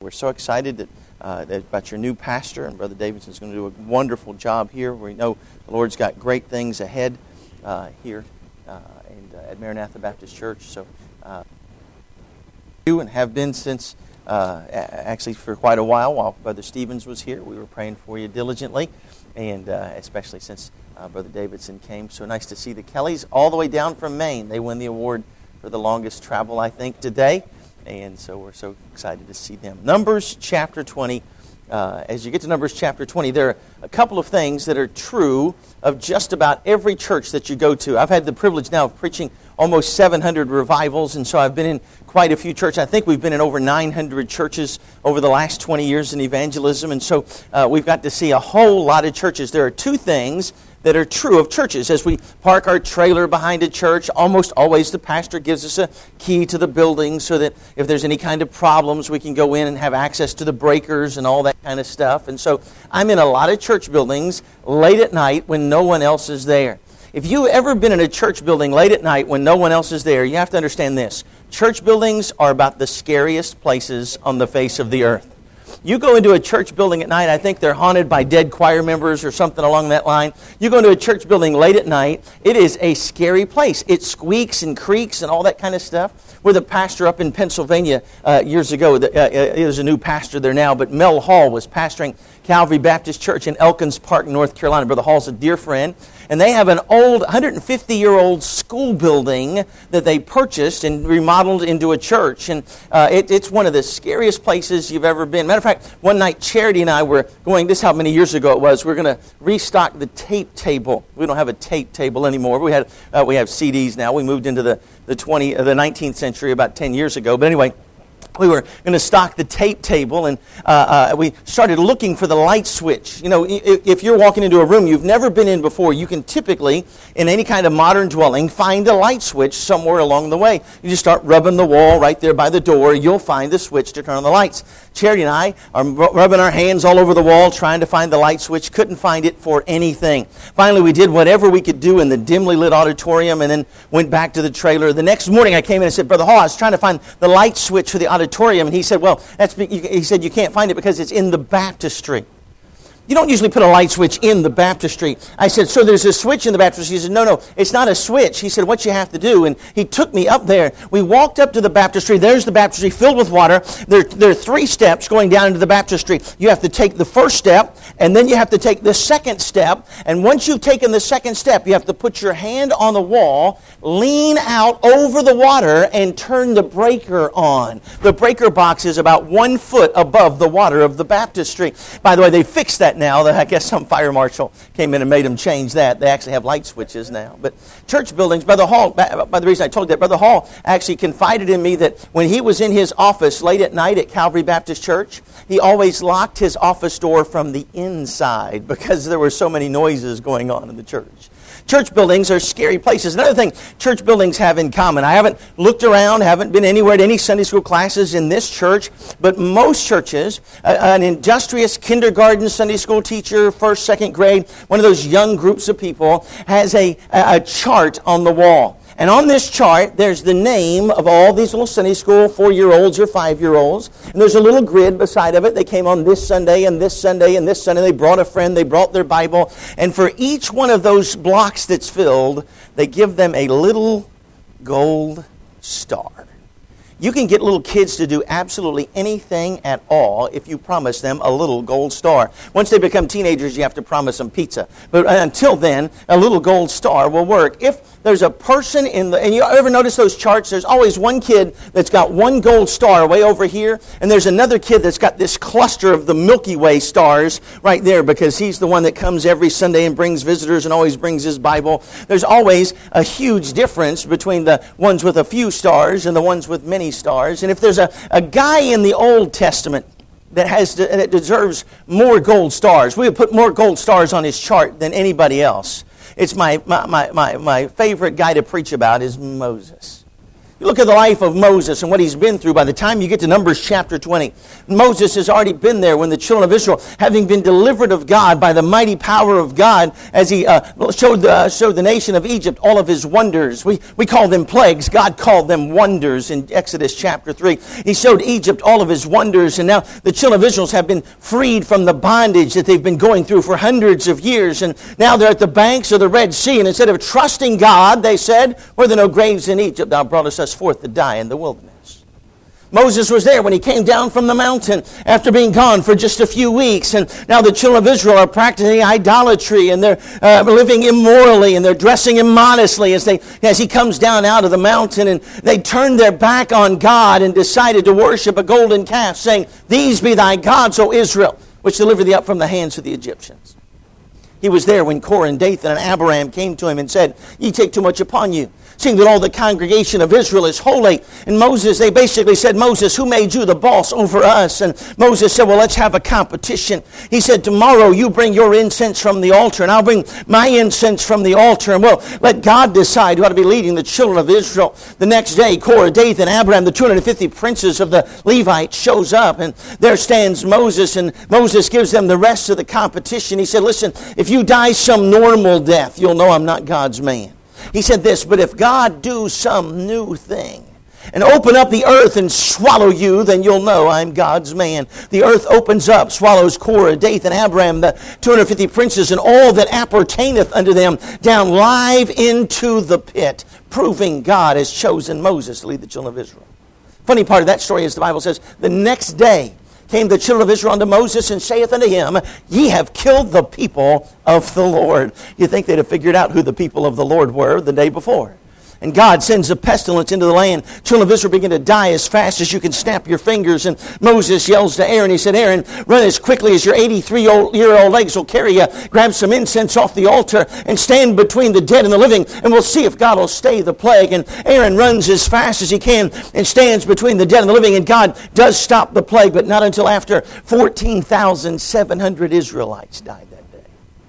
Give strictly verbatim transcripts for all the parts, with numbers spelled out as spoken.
we're so excited that, uh, that about your new pastor, and Brother Davidson's going to do a wonderful job here. We know the Lord's got great things ahead uh, here uh, and uh, at Maranatha Baptist Church. So, uh, you and have been since uh, actually for quite a while. While Brother Stevens was here, we were praying for you diligently, and uh, especially since uh, Brother Davidson came. So nice to see the Kellys all the way down from Maine. They win the award for the longest travel, I think, today. And so we're so excited to see them. Numbers chapter twenty. Uh, as you get to Numbers chapter twenty, there are a couple of things that are true of just about every church that you go to. I've had the privilege now of preaching almost seven hundred revivals, and so I've been in quite a few churches. I think we've been in over nine hundred churches over the last twenty years in evangelism, and so uh, we've got to see a whole lot of churches. There are two things that are true of churches. As we park our trailer behind a church, almost always the pastor gives us a key to the building so that if there's any kind of problems, we can go in and have access to the breakers and all that kind of stuff. And so I'm in a lot of church buildings late at night when no one else is there. If you've ever been in a church building late at night when no one else is there, you have to understand this. Church buildings are about the scariest places on the face of the earth. You go into a church building at night, I think they're haunted by dead choir members or something along that line. You go into a church building late at night, it is a scary place. It squeaks and creaks and all that kind of stuff. With a pastor up in Pennsylvania uh, years ago, uh, uh, there's a new pastor there now, but Mel Hall was pastoring Calvary Baptist Church in Elkins Park, North Carolina. Brother Hall's a dear friend. And they have an old, one hundred fifty-year-old school building that they purchased and remodeled into a church. And uh, it, it's one of the scariest places you've ever been. Matter of fact, one night Charity and I were going, this is how many years ago it was, we we're going to restock the tape table. We don't have a tape table anymore. We had uh, we have C Ds now. We moved into the, the, twenty, uh, the nineteenth century about ten years ago. But anyway, we were going to stock the tape table, and uh, uh, we started looking for the light switch. You know, if you're walking into a room you've never been in before, you can typically, in any kind of modern dwelling, find a light switch somewhere along the way. You just start rubbing the wall right there by the door. You'll find the switch to turn on the lights. Charity and I are rubbing our hands all over the wall trying to find the light switch. Couldn't find it for anything. Finally, we did whatever we could do in the dimly lit auditorium and then went back to the trailer. The next morning I came in and said, Brother Hall, I was trying to find the light switch for the auditorium. And he said, well, that's he said you can't find it because it's in the baptistry. You don't usually put a light switch in the baptistry. I said, so there's a switch in the baptistry. He said, no, no, it's not a switch. He said, what you have to do, and he took me up there. We walked up to the baptistry. There's the baptistry filled with water. There, there are three steps going down into the baptistry. You have to take the first step, and then you have to take the second step. And once you've taken the second step, you have to put your hand on the wall, lean out over the water, and turn the breaker on. The breaker box is about one foot above the water of the baptistry. By the way, they fixed that now. I guess some fire marshal came in and made them change that. They actually have light switches now. But church buildings, Brother Hall, by the reason I told you that, Brother Hall actually confided in me that when he was in his office late at night at Calvary Baptist Church, he always locked his office door from the inside because there were so many noises going on in the church. Church buildings are scary places. Another thing church buildings have in common, I haven't looked around, haven't been anywhere at any Sunday school classes in this church, but most churches, uh, an industrious kindergarten Sunday school teacher, first, second grade, one of those young groups of people, has a, a chart on the wall. And on this chart, there's the name of all these little Sunday school four-year-olds or five-year-olds. And there's a little grid beside of it. They came on this Sunday and this Sunday and this Sunday. They brought a friend. They brought their Bible. And for each one of those blocks that's filled, they give them a little gold star. You can get little kids to do absolutely anything at all if you promise them a little gold star. Once they become teenagers, you have to promise them pizza. But until then, a little gold star will work. If there's a person in the, and you ever notice those charts, there's always one kid that's got one gold star way over here, and there's another kid that's got this cluster of the Milky Way stars right there because he's the one that comes every Sunday and brings visitors and always brings his Bible. There's always a huge difference between the ones with a few stars and the ones with many stars. And if there's a, a guy in the Old Testament that has that deserves more gold stars, we would put more gold stars on his chart than anybody else. It's my, my, my, my, my favorite guy to preach about is Moses. You look at the life of Moses and what he's been through. By the time you get to Numbers chapter twenty, Moses has already been there when the children of Israel, having been delivered of God by the mighty power of God, as he uh, showed, the, showed the nation of Egypt all of his wonders. We, we call them plagues. God called them wonders in Exodus chapter three. He showed Egypt all of his wonders, and now the children of Israel have been freed from the bondage that they've been going through for hundreds of years, and now they're at the banks of the Red Sea, and instead of trusting God, they said, "Were there no graves in Egypt? Thou broughtest us forth to die in the wilderness." Moses was there when he came down from the mountain after being gone for just a few weeks. And now the children of Israel are practicing idolatry, and they're uh, living immorally, and they're dressing immodestly as they as he comes down out of the mountain. And they turned their back on God and decided to worship a golden calf, saying, "These be thy gods, O Israel, which delivered thee up from the hands of the Egyptians." He was there when Korah and Dathan and Abiram came to him and said, "Ye take too much upon you, seeing that all the congregation of Israel is holy." And Moses, they basically said, "Moses, who made you the boss over us?" And Moses said, "Well, let's have a competition." He said, "Tomorrow you bring your incense from the altar, and I'll bring my incense from the altar, and we'll let God decide who ought to be leading the children of Israel." The next day, Korah, Dathan, Abiram, the two hundred fifty princes of the Levites, shows up, and there stands Moses, and Moses gives them the rest of the competition. He said, "Listen, if you die some normal death, you'll know I'm not God's man." He said this, "But if God do some new thing and open up the earth and swallow you, then you'll know I'm God's man." The earth opens up, swallows Korah, Dathan, Abiram, the two hundred fifty princes, and all that appertaineth unto them down live into the pit, proving God has chosen Moses to lead the children of Israel. Funny part of that story is the Bible says, the next day came the children of Israel unto Moses and saith unto him, "Ye have killed the people of the Lord." You think they'd have figured out who the people of the Lord were the day before. And God sends a pestilence into the land. Children of Israel begin to die as fast as you can snap your fingers. And Moses yells to Aaron. He said, "Aaron, run as quickly as your eighty-three-year-old legs will carry you. Grab some incense off the altar and stand between the dead and the living, and we'll see if God will stay the plague." And Aaron runs as fast as he can and stands between the dead and the living. And God does stop the plague, but not until after fourteen thousand seven hundred Israelites died that day.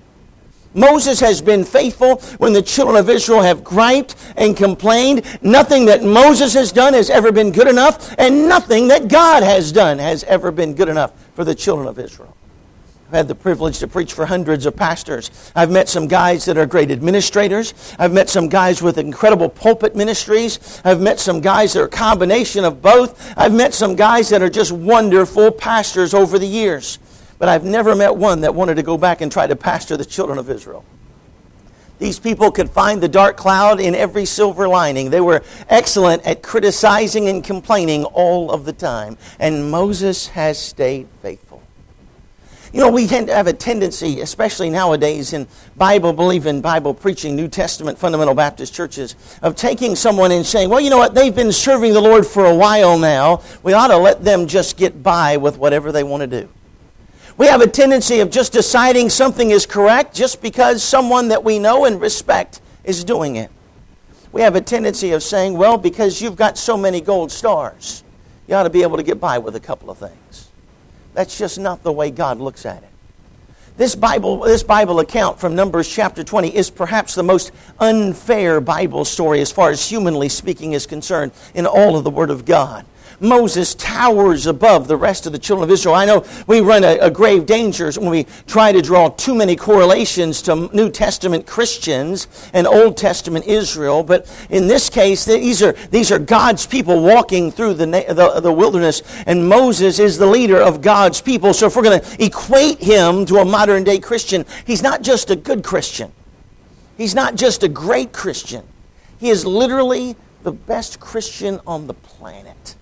Moses has been faithful when the children of Israel have griped and complained. Nothing that Moses has done has ever been good enough, and nothing that God has done has ever been good enough for the children of Israel. I've had the privilege to preach for hundreds of pastors. I've met some guys that are great administrators. I've met some guys with incredible pulpit ministries. I've met some guys that are a combination of both. I've met some guys that are just wonderful pastors over the years. But I've never met one that wanted to go back and try to pastor the children of Israel. These people could find the dark cloud in every silver lining. They were excellent at criticizing and complaining all of the time. And Moses has stayed faithful. You know, we tend to have a tendency, especially nowadays in Bible-believing, Bible-preaching, New Testament fundamental Baptist churches, of taking someone and saying, "Well, you know what, they've been serving the Lord for a while now. We ought to let them just get by with whatever they want to do." We have a tendency of just deciding something is correct just because someone that we know and respect is doing it. We have a tendency of saying, "Well, because you've got so many gold stars, you ought to be able to get by with a couple of things." That's just not the way God looks at it. This Bible, this Bible account from Numbers chapter twenty is perhaps the most unfair Bible story as far as humanly speaking is concerned in all of the Word of God. Moses towers above the rest of the children of Israel. I know we run a, a grave danger when we try to draw too many correlations to New Testament Christians and Old Testament Israel, but in this case, these are these are God's people walking through the, the, the wilderness, and Moses is the leader of God's people. So if we're going to equate him to a modern-day Christian, he's not just a good Christian. He's not just a great Christian. He is literally the best Christian on the planet.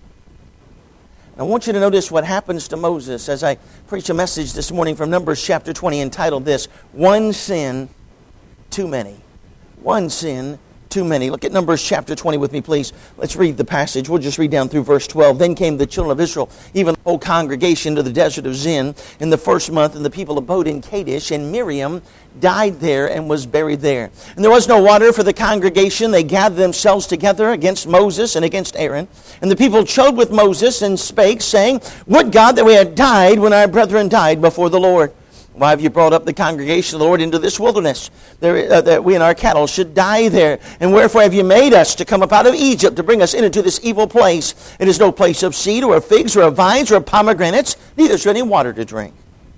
I want you to notice what happens to Moses as I preach a message this morning from Numbers chapter twenty entitled this, "One Sin Too Many." One sin too many. Look at Numbers chapter twenty with me, please. Let's read the passage. We'll just read down through verse twelve. "Then came the children of Israel, even the whole congregation, to the desert of Zin in the first month, and the people abode in Kadesh, and Miriam died there and was buried there. And there was no water for the congregation. They gathered themselves together against Moses and against Aaron. And the people chode with Moses and spake, saying, Would God that we had died when our brethren died before the Lord. Why have you brought up the congregation of the Lord into this wilderness, there, uh, that we and our cattle should die there? And wherefore have you made us to come up out of Egypt, to bring us into this evil place? It is no place of seed, or of figs, or of vines, or of pomegranates, neither is there any water to drink.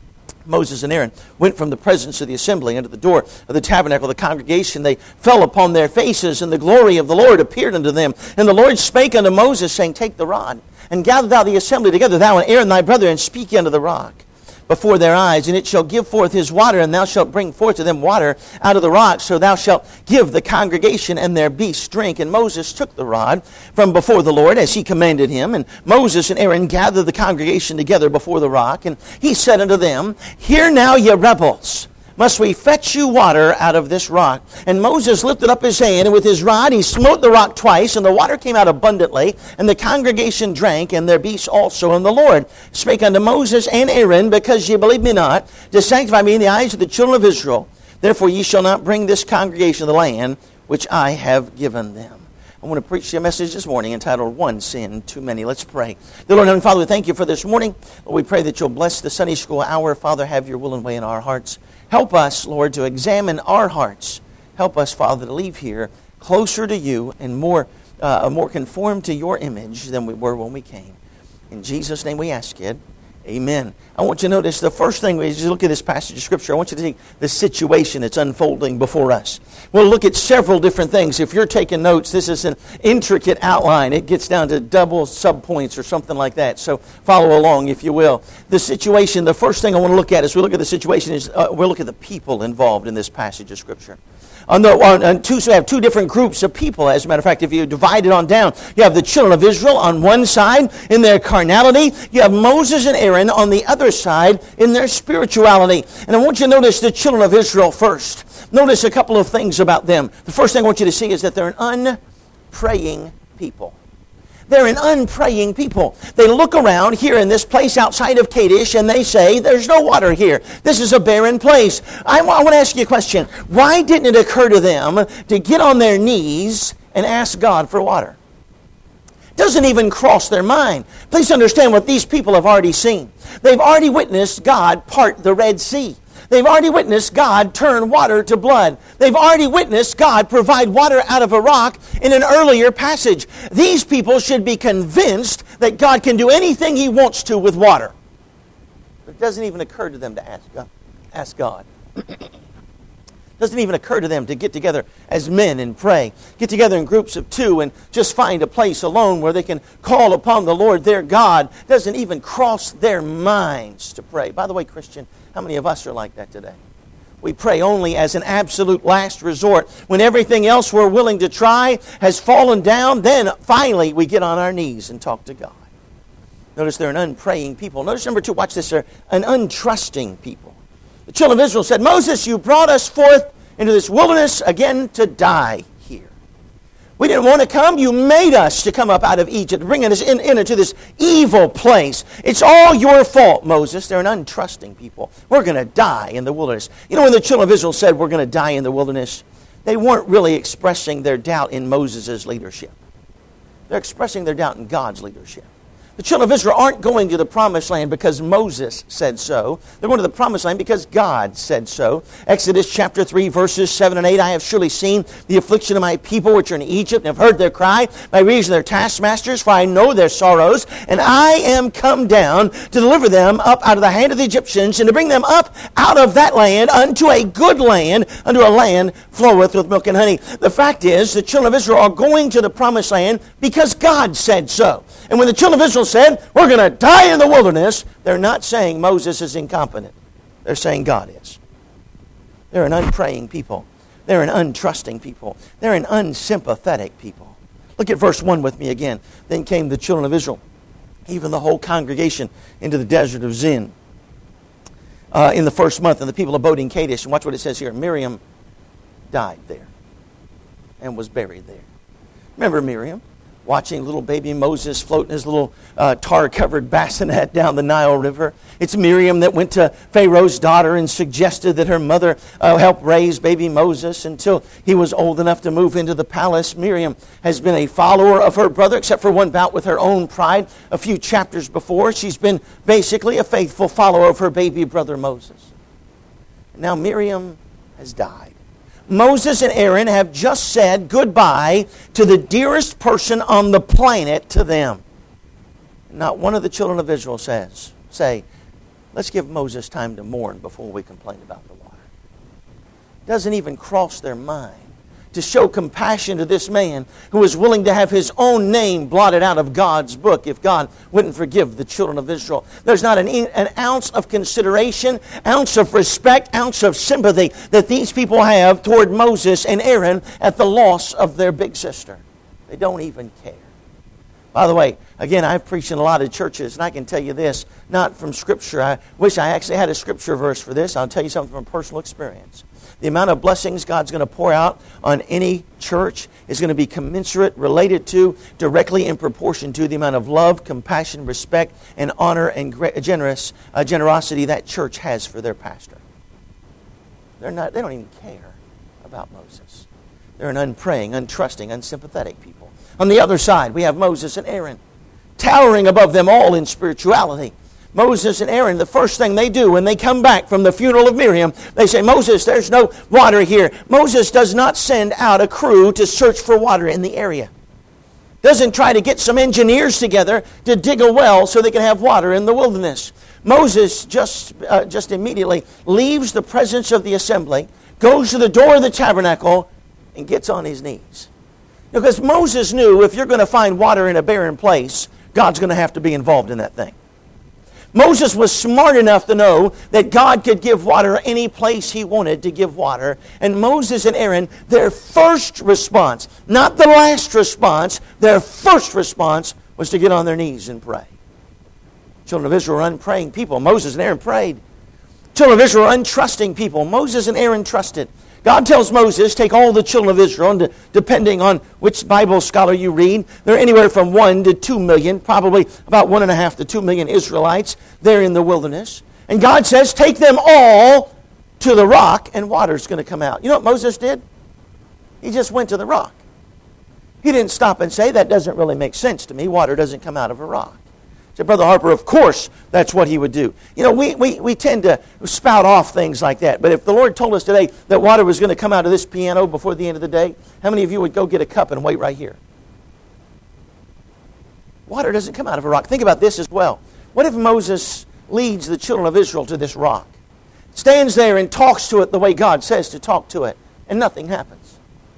Moses and Aaron went from the presence of the assembly unto the door of the tabernacle of the congregation. They fell upon their faces, and the glory of the Lord appeared unto them. And the Lord spake unto Moses, saying, Take the rod, and gather thou the assembly together, thou and Aaron thy brother, and speak unto the rock before their eyes, and it shall give forth his water, and thou shalt bring forth to them water out of the rock. So thou shalt give the congregation and their beasts drink. And Moses took the rod from before the Lord, as he commanded him. And Moses and Aaron gathered the congregation together before the rock. And he said unto them, Hear now, ye rebels, must we fetch you water out of this rock? And Moses lifted up his hand, and with his rod he smote the rock twice, and the water came out abundantly, and the congregation drank, and their beasts also. And the Lord spake unto Moses and Aaron, Because ye believe me not, to sanctify me in the eyes of the children of Israel, therefore ye shall not bring this congregation to the land which I have given them. I want to preach you a message this morning entitled, One Sin Too Many. Let's pray. Dear Lord, Heavenly Father, we thank you for this morning. Lord, we pray that you'll bless the Sunday school hour. Father, have your will and way in our hearts. Help us, Lord, to examine our hearts. Help us, Father, to leave here closer to you and more, uh, more conformed to your image than we were when we came. In Jesus' name we ask it. Amen. I want you to notice the first thing, as you look at this passage of Scripture, I want you to take the situation that's unfolding before us. We'll look at several different things. If you're taking notes, this is an intricate outline. It gets down to double subpoints or something like that. So follow along, if you will. The situation, the first thing I want to look at as we look at the situation is uh, we'll look at the people involved in this passage of Scripture. On the, on, on two, so we have two different groups of people. As a matter of fact, if you divide it on down, you have the children of Israel on one side in their carnality. You have Moses and Aaron on the other side in their spirituality. And I want you to notice the children of Israel first. Notice a couple of things about them. The first thing I want you to see is that they're an unpraying people. They're an unpraying people. They look around here in this place outside of Kadesh and they say, there's no water here. This is a barren place. I, I want to ask you a question. Why didn't it occur to them to get on their knees and ask God for water? Doesn't even cross their mind. Please understand what these people have already seen. They've already witnessed God part the Red Sea. They've already witnessed God turn water to blood. They've already witnessed God provide water out of a rock in an earlier passage. These people should be convinced that God can do anything He wants to with water. But it doesn't even occur to them to ask God. Ask God. Doesn't even occur to them to get together as men and pray. Get together in groups of two and just find a place alone where they can call upon the Lord their God. Doesn't even cross their minds to pray. By the way, Christian, how many of us are like that today? We pray only as an absolute last resort. When everything else we're willing to try has fallen down, then finally we get on our knees and talk to God. Notice they're an unpraying people. Notice number two, watch this, they're an untrusting people. The children of Israel said, Moses, you brought us forth into this wilderness again to die here. We didn't want to come. You made us to come up out of Egypt, bringing us in, in into this evil place. It's all your fault, Moses. They're an untrusting people. We're going to die in the wilderness. You know, when the children of Israel said, we're going to die in the wilderness, they weren't really expressing their doubt in Moses' leadership. They're expressing their doubt in God's leadership. The children of Israel aren't going to the promised land because Moses said so. They're going to the promised land because God said so. Exodus chapter three, verses seven and eight, I have surely seen the affliction of my people which are in Egypt, and have heard their cry by reason of their taskmasters, for I know their sorrows, and I am come down to deliver them up out of the hand of the Egyptians, and to bring them up out of that land unto a good land, unto a land floweth with milk and honey. The fact is, the children of Israel are going to the promised land because God said so. And when the children of Israel said, we're going to die in the wilderness, they're not saying Moses is incompetent. They're saying God is. They're an unpraying people. They're an untrusting people. They're an unsympathetic people. Look at verse one with me again. Then came the children of Israel, even the whole congregation, into the desert of Zin uh, in the first month, and the people abode in Kadesh. And watch what it says here. Miriam died there and was buried there. Remember Miriam? Watching little baby Moses float in his little uh, tar-covered bassinet down the Nile River. It's Miriam that went to Pharaoh's daughter and suggested that her mother uh, help raise baby Moses until he was old enough to move into the palace. Miriam has been a follower of her brother, except for one bout with her own pride a few chapters before. She's been basically a faithful follower of her baby brother Moses. Now Miriam has died. Moses and Aaron have just said goodbye to the dearest person on the planet to them. Not one of the children of Israel says, say, let's give Moses time to mourn before we complain about the water. It doesn't even cross their mind to show compassion to this man who was willing to have his own name blotted out of God's book if God wouldn't forgive the children of Israel. There's not an, an ounce of consideration, ounce of respect, ounce of sympathy that these people have toward Moses and Aaron at the loss of their big sister. They don't even care. By the way, again, I've preached in a lot of churches, and I can tell you this, not from Scripture. I wish I actually had a Scripture verse for this. I'll tell you something from personal experience. The amount of blessings God's going to pour out on any church is going to be commensurate, related to, directly in proportion to the amount of love, compassion, respect, and honor and generous uh, generosity that church has for their pastor. They're not. They don't even care about Moses. They're an unpraying, untrusting, unsympathetic people. On the other side, we have Moses and Aaron, towering above them all in spirituality. Moses and Aaron, the first thing they do when they come back from the funeral of Miriam, they say, Moses, there's no water here. Moses does not send out a crew to search for water in the area. Doesn't try to get some engineers together to dig a well so they can have water in the wilderness. Moses just, uh, just immediately leaves the presence of the assembly, goes to the door of the tabernacle, and gets on his knees. Because Moses knew if you're going to find water in a barren place, God's going to have to be involved in that thing. Moses was smart enough to know that God could give water any place He wanted to give water. And Moses and Aaron, their first response, not the last response, their first response was to get on their knees and pray. Children of Israel were unpraying people. Moses and Aaron prayed. Children of Israel were untrusting people. Moses and Aaron trusted. God tells Moses, take all the children of Israel, and depending on which Bible scholar you read, they're anywhere from one to two million, probably about one and a half to two million Israelites there in the wilderness. And God says, take them all to the rock, and water's going to come out. You know what Moses did? He just went to the rock. He didn't stop and say, that doesn't really make sense to me. Water doesn't come out of a rock. Said, Brother Harper, of course that's what he would do. You know, we, we, we tend to spout off things like that. But if the Lord told us today that water was going to come out of this piano before the end of the day, how many of you would go get a cup and wait right here? Water doesn't come out of a rock. Think about this as well. What if Moses leads the children of Israel to this rock, stands there and talks to it the way God says to talk to it, and nothing happens?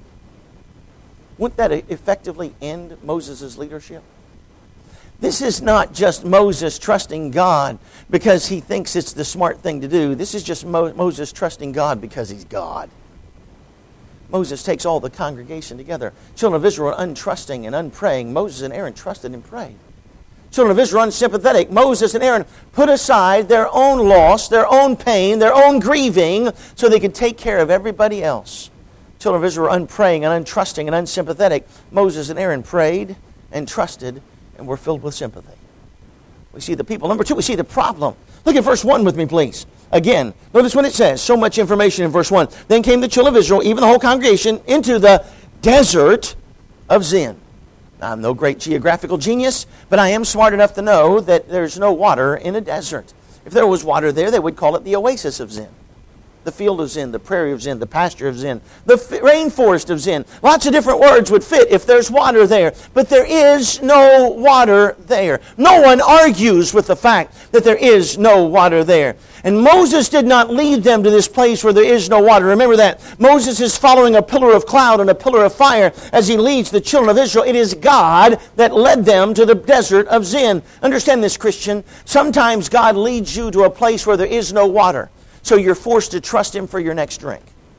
Wouldn't that effectively end Moses' leadership? This is not just Moses trusting God because he thinks it's the smart thing to do. This is just Mo- Moses trusting God because he's God. Moses takes all the congregation together. Children of Israel are untrusting and unpraying. Moses and Aaron trusted and prayed. Children of Israel unsympathetic. Moses and Aaron put aside their own loss, their own pain, their own grieving so they could take care of everybody else. Children of Israel are unpraying and untrusting and unsympathetic. Moses and Aaron prayed and trusted and we're filled with sympathy. We see the people. Number two, we see the problem. Look at verse one with me, please. Again, notice when it says, so much information in verse one. Then came the children of Israel, even the whole congregation, into the desert of Zin. I'm no great geographical genius, but I am smart enough to know that there's no water in a desert. If there was water there, they would call it the oasis of Zin. The field of Zin, the prairie of Zin, the pasture of Zin, the f- rainforest of Zin. Lots of different words would fit if there's water there. But there is no water there. No one argues with the fact that there is no water there. And Moses did not lead them to this place where there is no water. Remember that. Moses is following a pillar of cloud and a pillar of fire as he leads the children of Israel. It is God that led them to the desert of Zin. Understand this, Christian. Sometimes God leads you to a place where there is no water. So you're forced to trust Him for your next drink.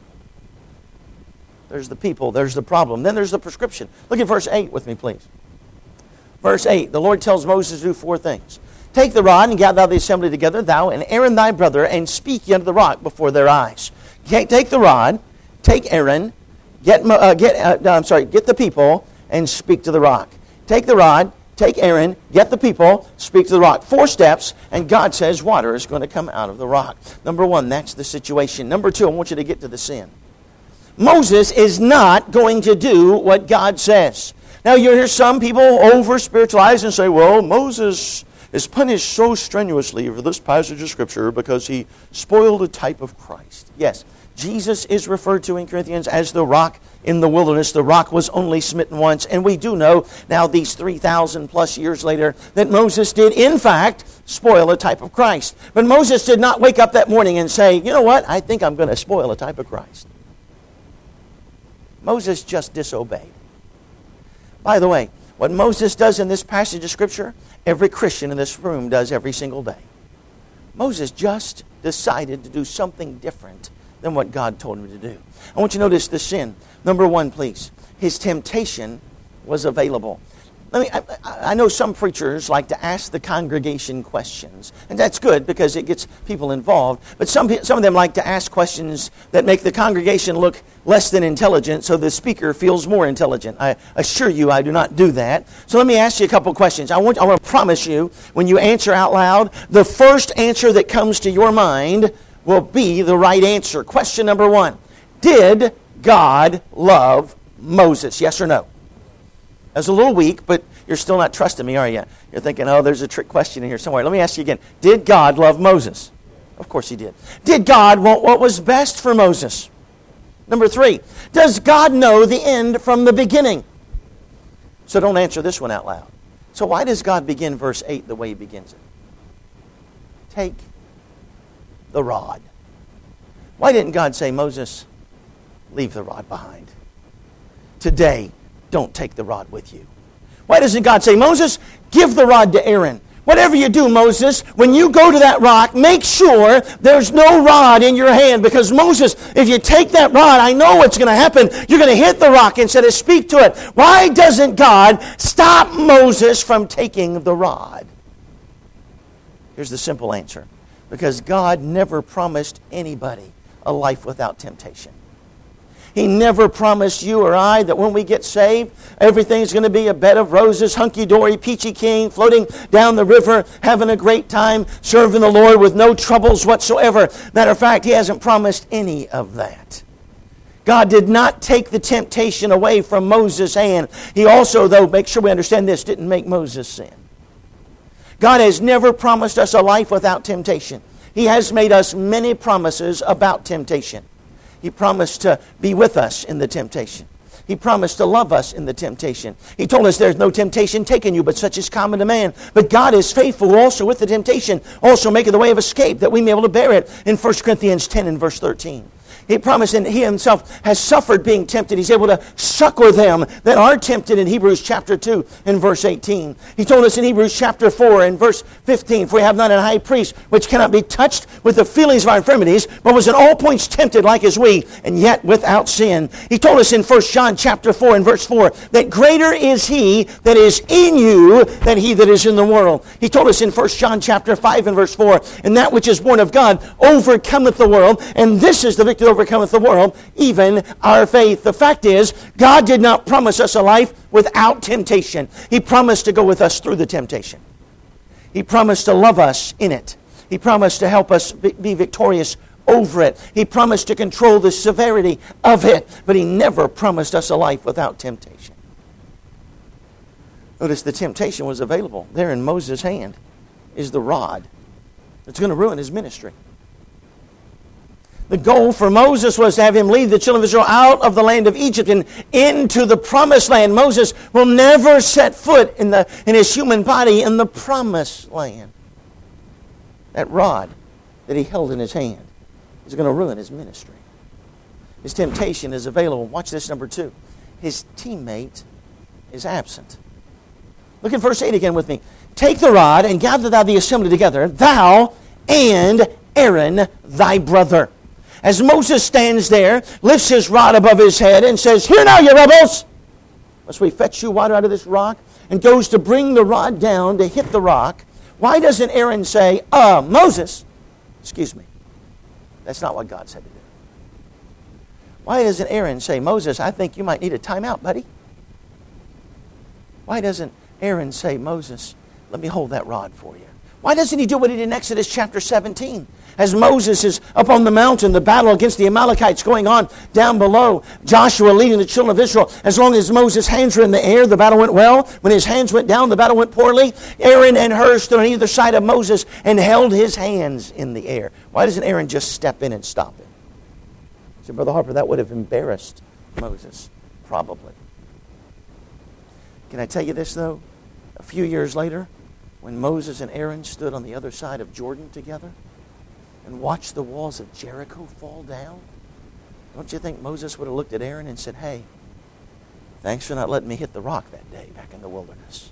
There's the people. There's the problem. Then there's the prescription. Look at verse eight with me, please. Verse eight, the Lord tells Moses to do four things. Take the rod and gather thou the assembly together, thou and Aaron thy brother, and speak ye unto the rock before their eyes. Okay, take the rod, take Aaron, get uh, get uh, no, I'm sorry, get the people, and speak to the rock. Take the rod. Take Aaron, get the people, speak to the rock. Four steps, and God says water is going to come out of the rock. Number one, that's the situation. Number two, I want you to get to the sin. Moses is not going to do what God says. Now, you hear some people over-spiritualize and say, well, Moses is punished so strenuously for this passage of Scripture because he spoiled a type of Christ. Yes, Jesus is referred to in Corinthians as the rock in the wilderness. The rock was only smitten once. And we do know now, these three thousand plus years later, that Moses did, in fact, spoil a type of Christ. But Moses did not wake up that morning and say, you know what, I think I'm going to spoil a type of Christ. Moses just disobeyed. By the way, what Moses does in this passage of Scripture, every Christian in this room does every single day. Moses just decided to do something different than what God told him to do. I want you to notice the sin. Number one, please. His temptation was available. Let me, I, I know some preachers like to ask the congregation questions, and that's good because it gets people involved. But some, some of them like to ask questions that make the congregation look less than intelligent so the speaker feels more intelligent. I assure you I do not do that. So let me ask you a couple questions. I want, I want to promise you, when you answer out loud, the first answer that comes to your mind will be the right answer. Question number one. Did God love Moses? Yes or no? That's a little weak, but you're still not trusting me, are you? You're thinking, oh, there's a trick question in here somewhere. Let me ask you again. Did God love Moses? Of course he did. Did God want what was best for Moses? Number three. Does God know the end from the beginning? So don't answer this one out loud. So why does God begin verse eight the way he begins it? Take the rod. Why didn't God say, Moses, leave the rod behind? Today, don't take the rod with you. Why doesn't God say, Moses, give the rod to Aaron? Whatever you do, Moses, when you go to that rock, make sure there's no rod in your hand. Because Moses, if you take that rod, I know what's going to happen. You're going to hit the rock instead of speak to it. Why doesn't God stop Moses from taking the rod? Here's the simple answer. Because God never promised anybody a life without temptation. He never promised you or I that when we get saved, everything's going to be a bed of roses, hunky-dory, peachy keen, floating down the river, having a great time, serving the Lord with no troubles whatsoever. Matter of fact, He hasn't promised any of that. God did not take the temptation away from Moses' hand. He also, though, make sure we understand this, didn't make Moses sin. God has never promised us a life without temptation. He has made us many promises about temptation. He promised to be with us in the temptation. He promised to love us in the temptation. He told us there's no temptation taken you, but such is common to man. But God is faithful also with the temptation, also making the way of escape, that we may be able to bear it in First Corinthians ten and verse thirteen. He promised, and He Himself has suffered being tempted. He's able to succor them that are tempted in Hebrews chapter two and verse eighteen. He told us in Hebrews chapter four and verse fifteen, for we have not a high priest which cannot be touched with the feelings of our infirmities, but was in all points tempted like as we, and yet without sin. He told us in First John chapter four and verse four, that greater is He that is in you than he that is in the world. He told us in First John chapter five and verse four, and that which is born of God overcometh the world, and this is the victory that overcometh the world, even our faith. The fact is, God did not promise us a life without temptation. He promised to go with us through the temptation. He promised to love us in it. He promised to help us be victorious over it. He promised to control the severity of it, but He never promised us a life without temptation. Notice the temptation was available. There in Moses' hand is the rod that's going to ruin his ministry. The goal for Moses was to have him lead the children of Israel out of the land of Egypt and into the promised land. Moses will never set foot in, the, in his human body in the promised land. That rod that he held in his hand is going to ruin his ministry. His temptation is available. Watch this, number two. His teammate is absent. Look at verse eight again with me. Take the rod and gather thou the assembly together, thou and Aaron thy brother. As Moses stands there, lifts his rod above his head and says, "Hear now, ye rebels, must we fetch you water out of this rock?" and goes to bring the rod down to hit the rock, why doesn't Aaron say, uh, Moses, excuse me, that's not what God said to do. Why doesn't Aaron say, Moses, I think you might need a timeout, buddy? Why doesn't Aaron say, Moses, let me hold that rod for you? Why doesn't he do what he did in Exodus chapter seventeen? As Moses is up on the mountain, the battle against the Amalekites going on down below. Joshua leading the children of Israel. As long as Moses' hands were in the air, the battle went well. When his hands went down, the battle went poorly. Aaron and Hur stood on either side of Moses and held his hands in the air. Why doesn't Aaron just step in and stop it? So, Brother Harper, that would have embarrassed Moses, probably. Can I tell you this, though? A few years later, when Moses and Aaron stood on the other side of Jordan together and watched the walls of Jericho fall down, don't you think Moses would have looked at Aaron and said, hey, thanks for not letting me hit the rock that day back in the wilderness?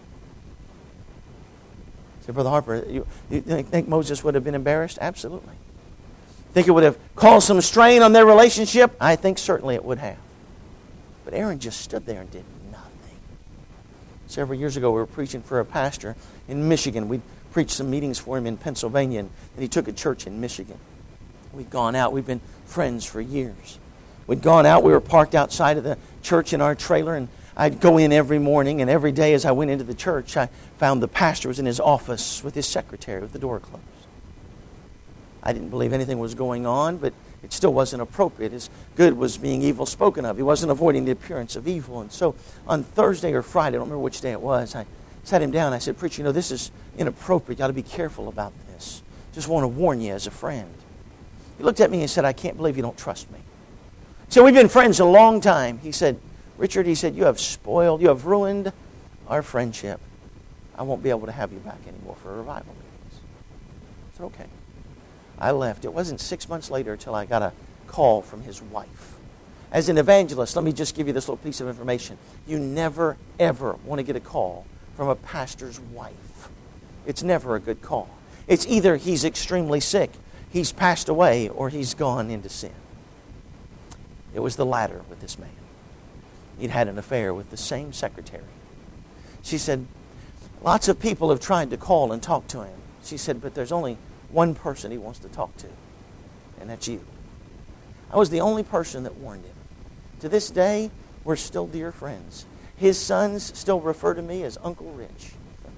So, Brother Harper, you, you think Moses would have been embarrassed? Absolutely. Think it would have caused some strain on their relationship? I think certainly it would have. But Aaron just stood there and did nothing. Several years ago, we were preaching for a pastor in Michigan. We preached some meetings for him in Pennsylvania, and he took a church in Michigan. We'd gone out. We've been friends for years. We'd gone out. We were parked outside of the church in our trailer, and I'd go in every morning, and every day as I went into the church, I found the pastor was in his office with his secretary with the door closed. I didn't believe anything was going on, but it still wasn't appropriate. His good was being evil spoken of. He wasn't avoiding the appearance of evil. And so on Thursday or Friday, I don't remember which day it was, I sat him down. I said, Preacher, you know, this is inappropriate. You ought to be careful about this. Just want to warn you as a friend. He looked at me and said, I can't believe you don't trust me. So we've been friends a long time. He said, Richard, he said, you have spoiled, you have ruined our friendship. I won't be able to have you back anymore for revival meetings. I said, okay. I left. It wasn't six months later until I got a call from his wife. As an evangelist, let me just give you this little piece of information. You never, ever want to get a call from a pastor's wife. It's never a good call. It's either he's extremely sick, he's passed away, or he's gone into sin. It was the latter with this man. He'd had an affair with the same secretary. She said, lots of people have tried to call and talk to him. She said, but there's only one person he wants to talk to, and that's you. I was the only person that warned him. To this day, we're still dear friends. His sons still refer to me as Uncle Rich.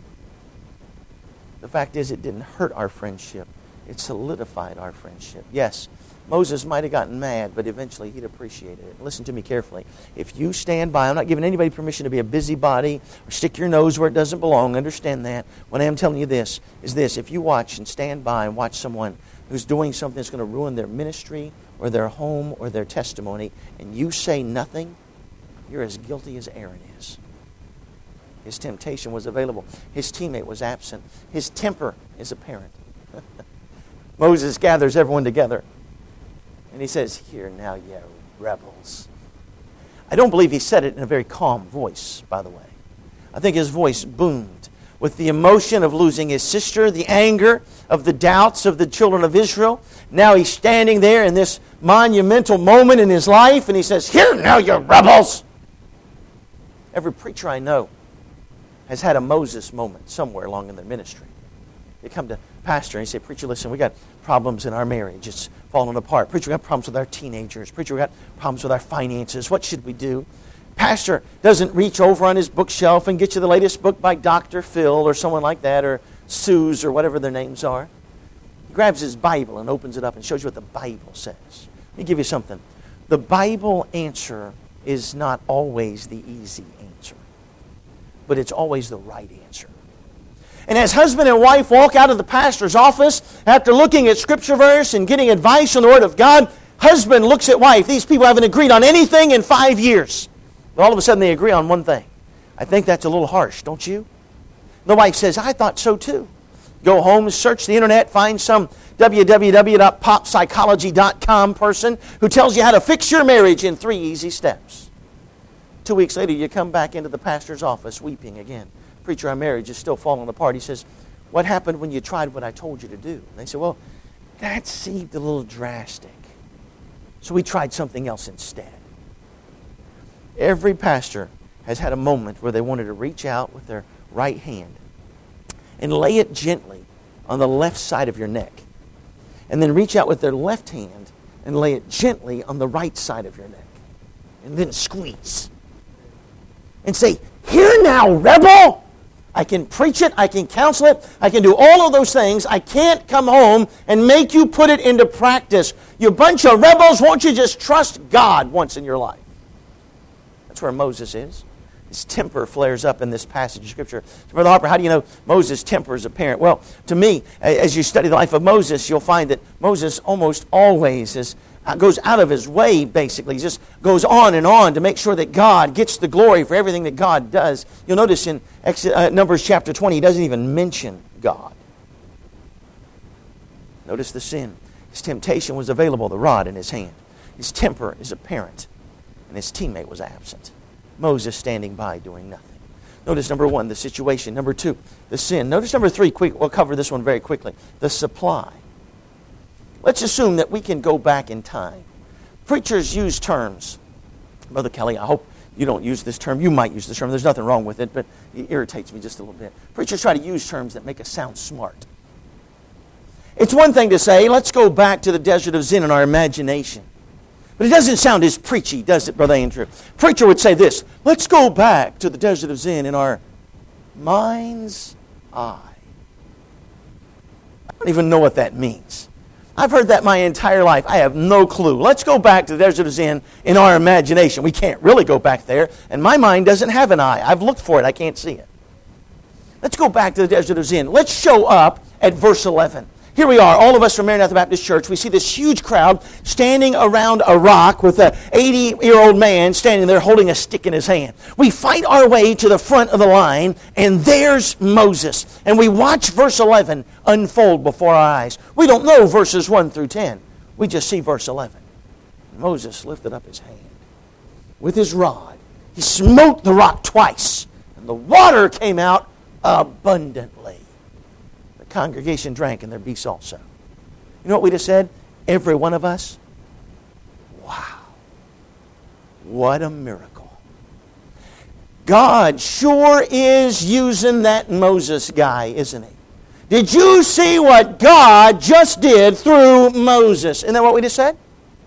The fact is, it didn't hurt our friendship. It solidified our friendship. Yes, Moses might have gotten mad, but eventually he'd appreciated it. Listen to me carefully. If you stand by, I'm not giving anybody permission to be a busybody or stick your nose where it doesn't belong. Understand that. What I am telling you this is this. If you watch and stand by and watch someone who's doing something that's going to ruin their ministry or their home or their testimony, and you say nothing, you're as guilty as Aaron is. His temptation was available. His teammate was absent. His temper is apparent. Moses gathers everyone together. And he says, "Here now, ye rebels." I don't believe he said it in a very calm voice, by the way. I think his voice boomed with the emotion of losing his sister, the anger of the doubts of the children of Israel. Now he's standing there in this monumental moment in his life, and he says, "Here now, you rebels." Every preacher I know has had a Moses moment somewhere along in their ministry. They come to pastor and they say, "Preacher, listen, we got problems in our marriage. It's falling apart. Preacher, we got problems with our teenagers. Preacher, we got problems with our finances. What should we do?" Pastor doesn't reach over on his bookshelf and get you the latest book by Doctor Phil or someone like that, or Suze or whatever their names are. He grabs his Bible and opens it up and shows you what the Bible says. Let me give you something. The Bible answer is not always the easy answer, but it's always the right answer. And as husband and wife walk out of the pastor's office after looking at scripture verse and getting advice on the Word of God, husband looks at wife. These people haven't agreed on anything in five years. But all of a sudden they agree on one thing. I think that's a little harsh, don't you? The wife says, "I thought so too." Go home, search the internet, find some w w w dot pop psychology dot com person who tells you how to fix your marriage in three easy steps. Two weeks later, you come back into the pastor's office weeping again. "Preacher, our marriage is still falling apart." He says, "What happened when you tried what I told you to do?" And they say, "Well, that seemed a little drastic, so we tried something else instead." Every pastor has had a moment where they wanted to reach out with their right hand and lay it gently on the left side of your neck, and then reach out with their left hand and lay it gently on the right side of your neck, and then squeeze and say, "Here now, rebel! I can preach it. I can counsel it. I can do all of those things. I can't come home and make you put it into practice. You bunch of rebels, won't you just trust God once in your life? That's where Moses is. His temper flares up in this passage of Scripture. So Brother Harper, how do you know Moses' temper is apparent? Well, to me, as you study the life of Moses, you'll find that Moses almost always is, goes out of his way, basically. He just goes on and on to make sure that God gets the glory for everything that God does. You'll notice in Exodus, uh, Numbers chapter twenty, he doesn't even mention God. Notice the sin. His temptation was available, the rod in his hand. His temper is apparent, and his teammate was absent. Moses standing by doing nothing. Notice number one, the situation. Number two, the sin. Notice number three, quick, we'll cover this one very quickly. The supply. Let's assume that we can go back in time. Preachers use terms. Brother Kelly, I hope you don't use this term. You might use this term. There's nothing wrong with it, but it irritates me just a little bit. Preachers try to use terms that make us sound smart. It's one thing to say, let's go back to the desert of Zin in our imagination. But it doesn't sound as preachy, does it, Brother Andrew? Preacher would say this, let's go back to the desert of Zin in our mind's eye. I don't even know what that means. I've heard that my entire life. I have no clue. Let's go back to the desert of Zin in our imagination. We can't really go back there, and my mind doesn't have an eye. I've looked for it. I can't see it. Let's go back to the desert of Zin. Let's show up at verse eleven. Here we are, all of us from Maranatha Baptist Church. We see this huge crowd standing around a rock with an eighty-year-old man standing there holding a stick in his hand. We fight our way to the front of the line, and there's Moses. And we watch verse eleven unfold before our eyes. We don't know verses one through ten. We just see verse eleven. Moses lifted up his hand with his rod. He smote the rock twice, and the water came out abundantly. Congregation drank and their beasts also. You know what we just said? Every one of us? Wow. What a miracle. God sure is using that Moses guy, isn't he? Did you see what God just did through Moses? Isn't that what we just said?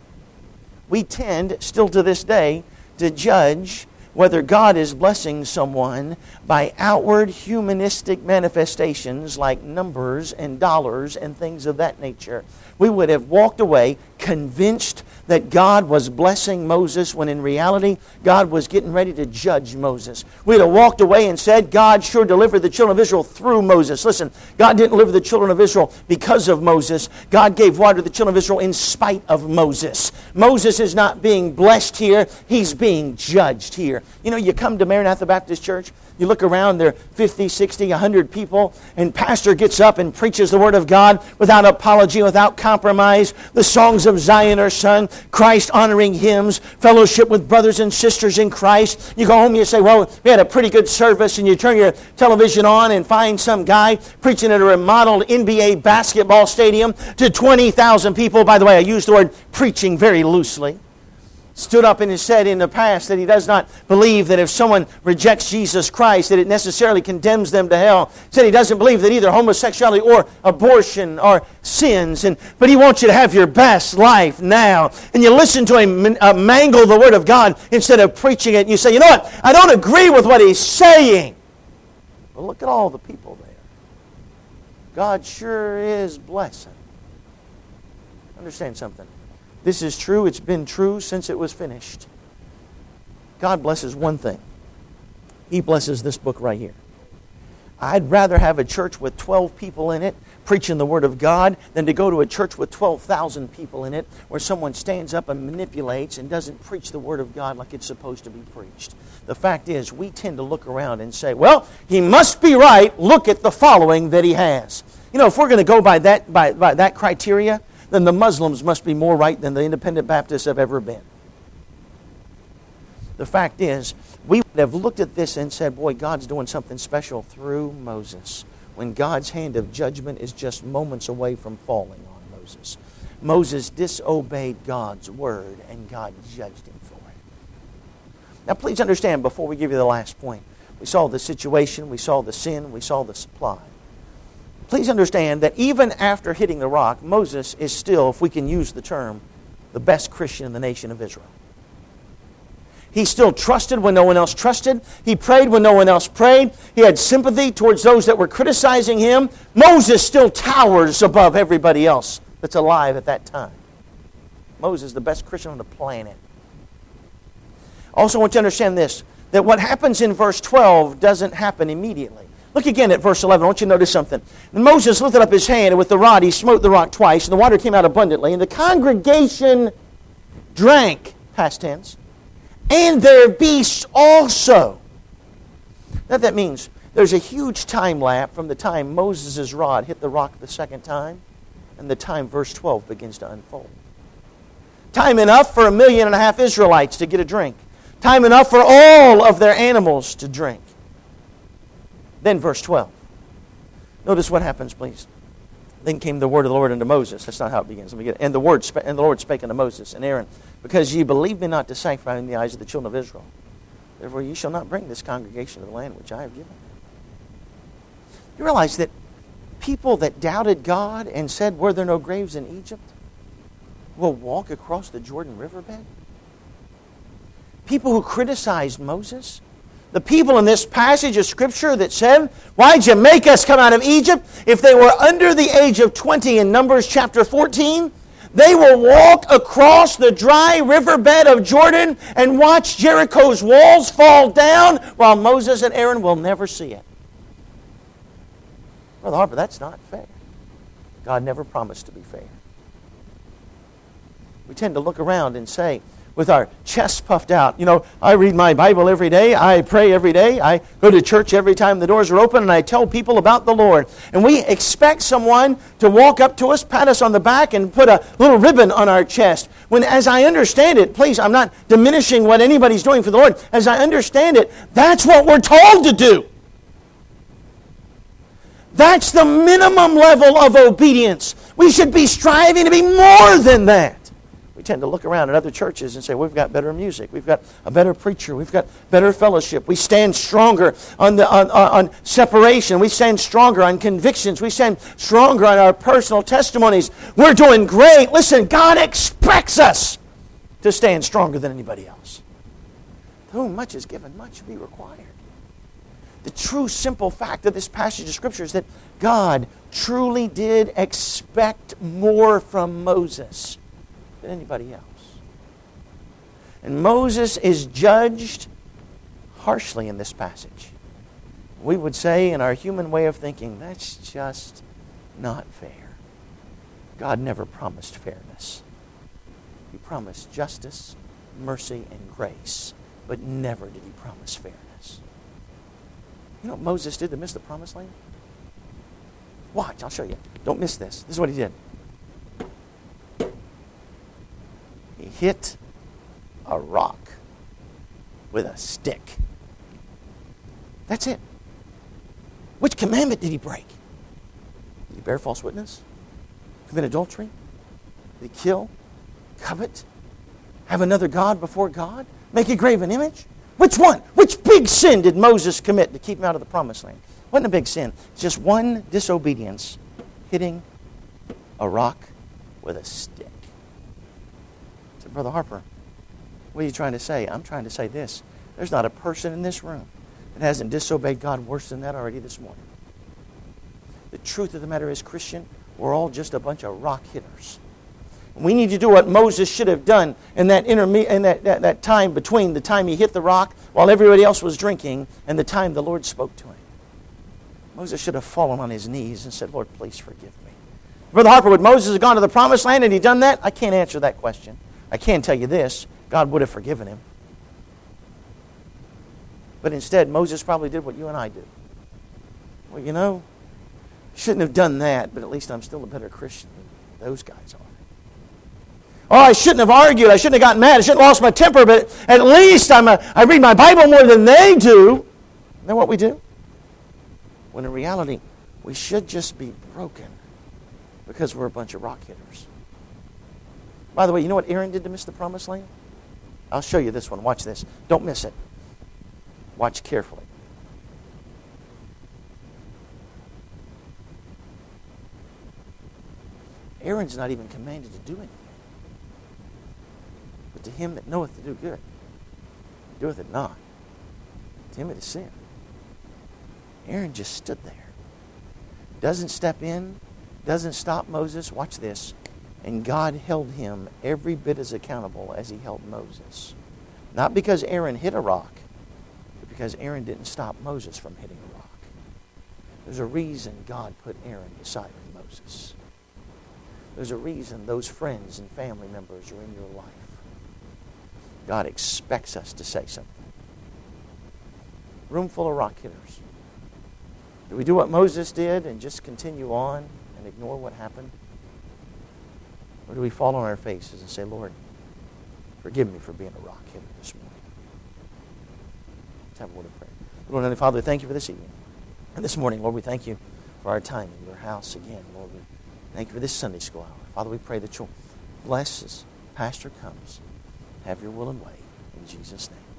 We tend, still to this day, to judge whether God is blessing someone by outward humanistic manifestations like numbers and dollars and things of that nature. We would have walked away convinced that God was blessing Moses when in reality God was getting ready to judge Moses. We'd have walked away and said God sure delivered the children of Israel through Moses. Listen, God didn't deliver the children of Israel because of Moses. God gave water to the children of Israel in spite of Moses. Moses is not being blessed here. He's being judged here. You know, you come to Maranatha Baptist Church, you look around, there are fifty, sixty, one hundred people, and pastor gets up and preaches the Word of God without apology, without compromise. The songs of Zion are sung, Christ-honoring hymns, fellowship with brothers and sisters in Christ. You go home and you say, well, we had a pretty good service, and you turn your television on and find some guy preaching at a remodeled N B A basketball stadium to twenty thousand people. By the way, I use the word preaching very loosely. Stood up and has said in the past that he does not believe that if someone rejects Jesus Christ that it necessarily condemns them to hell. Said he doesn't believe that either homosexuality or abortion are sins. And but he wants you to have your best life now. And you listen to him uh, mangle the Word of God instead of preaching it. And you say, you know what? I don't agree with what he's saying. But look at all the people there. God sure is blessing. Understand something. This is true. It's been true since it was finished. God blesses one thing. He blesses this book right here. I'd rather have a church with twelve people in it preaching the Word of God than to go to a church with twelve thousand people in it where someone stands up and manipulates and doesn't preach the Word of God like it's supposed to be preached. The fact is, we tend to look around and say, well, he must be right. Look at the following that he has. You know, if we're going to go by that, by, by that criteria, then the Muslims must be more right than the independent Baptists have ever been. The fact is, we would have looked at this and said, boy, God's doing something special through Moses, when God's hand of judgment is just moments away from falling on Moses. Moses disobeyed God's word, and God judged him for it. Now, please understand, before we give you the last point, we saw the situation, we saw the sin, we saw the supply. Please understand that even after hitting the rock, Moses is still, if we can use the term, the best Christian in the nation of Israel. He still trusted when no one else trusted. He prayed when no one else prayed. He had sympathy towards those that were criticizing him. Moses still towers above everybody else that's alive at that time. Moses, the best Christian on the planet. Also, I want you to understand this, that what happens in verse twelve doesn't happen immediately. Look again at verse eleven. I want you to notice something. And Moses lifted up his hand, and with the rod he smote the rock twice, and the water came out abundantly. And the congregation drank, past tense, and their beasts also. Now that means there's a huge time lapse from the time Moses' rod hit the rock the second time and the time verse twelve begins to unfold. Time enough for a million and a half Israelites to get a drink. Time enough for all of their animals to drink. Then verse twelve. Notice what happens, please. Then came the word of the Lord unto Moses. That's not how it begins. Let me get it. And the word sp- and the Lord spake unto Moses and Aaron, because ye believed me not to sanctify in the eyes of the children of Israel. Therefore ye shall not bring this congregation to the land which I have given. You realize that people that doubted God and said, were there no graves in Egypt, will walk across the Jordan riverbed? People who criticized Moses, the people in this passage of Scripture that said, why'd you make us come out of Egypt? If they were under the age of twenty in Numbers chapter fourteen, they will walk across the dry riverbed of Jordan and watch Jericho's walls fall down while Moses and Aaron will never see it. Brother Harper, that's not fair. God never promised to be fair. We tend to look around and say, with our chests puffed out, you know, I read my Bible every day, I pray every day, I go to church every time the doors are open, and I tell people about the Lord. And we expect someone to walk up to us, pat us on the back, and put a little ribbon on our chest. When, as I understand it, please, I'm not diminishing what anybody's doing for the Lord. As I understand it, that's what we're told to do. That's the minimum level of obedience. We should be striving to be more than that. We tend to look around at other churches and say, we've got better music, we've got a better preacher, we've got better fellowship, we stand stronger on, the, on, on separation, we stand stronger on convictions, we stand stronger on our personal testimonies. We're doing great. Listen, God expects us to stand stronger than anybody else. To whom much is given, much will be required. The true simple fact of this passage of Scripture is that God truly did expect more from Moses than anybody else. And Moses is judged harshly in this passage. We would say in our human way of thinking, that's just not fair. God never promised fairness. He promised justice, mercy, and grace, but never did he promise fairness. You know what Moses did to miss the promised land? Watch, I'll show you. Don't miss this. This is what he did. He hit a rock with a stick. That's it. Which commandment did he break? Did he bear false witness? Commit adultery? Did he kill? Covet? Have another god before God? Make a graven image? Which one? Which big sin did Moses commit to keep him out of the promised land? Wasn't a big sin. It's just one disobedience, hitting a rock with a stick. Brother Harper, what are you trying to say? I'm trying to say this. There's not a person in this room that hasn't disobeyed God worse than that already this morning. The truth of the matter is, Christian, we're all just a bunch of rock hitters. We need to do what Moses should have done in that, interme- in that, that, that time between the time he hit the rock while everybody else was drinking and the time the Lord spoke to him. Moses should have fallen on his knees and said, Lord, please forgive me. Brother Harper, would Moses have gone to the promised land and he done that? I can't answer that question. I can tell you this, God would have forgiven him. But instead, Moses probably did what you and I do. Well, you know, shouldn't have done that, but at least I'm still a better Christian than those guys are. Oh, I shouldn't have argued. I shouldn't have gotten mad. I shouldn't have lost my temper, but at least I'm a, I read my Bible more than they do. Isn't that what we do? When in reality, we should just be broken because we're a bunch of rock hitters. By the way, you know what Aaron did to miss the promised land? I'll show you this one. Watch this. Don't miss it. Watch carefully. Aaron's not even commanded to do anything. But to him that knoweth to do good, doeth it not. Timothy sinned. Aaron just stood there. Doesn't step in, doesn't stop Moses. Watch this. And God held him every bit as accountable as he held Moses. Not because Aaron hit a rock, but because Aaron didn't stop Moses from hitting a rock. There's a reason God put Aaron beside Moses. There's a reason those friends and family members are in your life. God expects us to say something. Room full of rock hitters. Do we do what Moses did and just continue on and ignore what happened? Or do we fall on our faces and say, Lord, forgive me for being a rock hitter this morning? Let's have a word of prayer. Lord, Heavenly Father, thank you for this evening. And this morning, Lord, we thank you for our time in your house again. Lord, we thank you for this Sunday school hour. Father, we pray that you'll bless as Pastor comes. Have your will and way. In Jesus' name.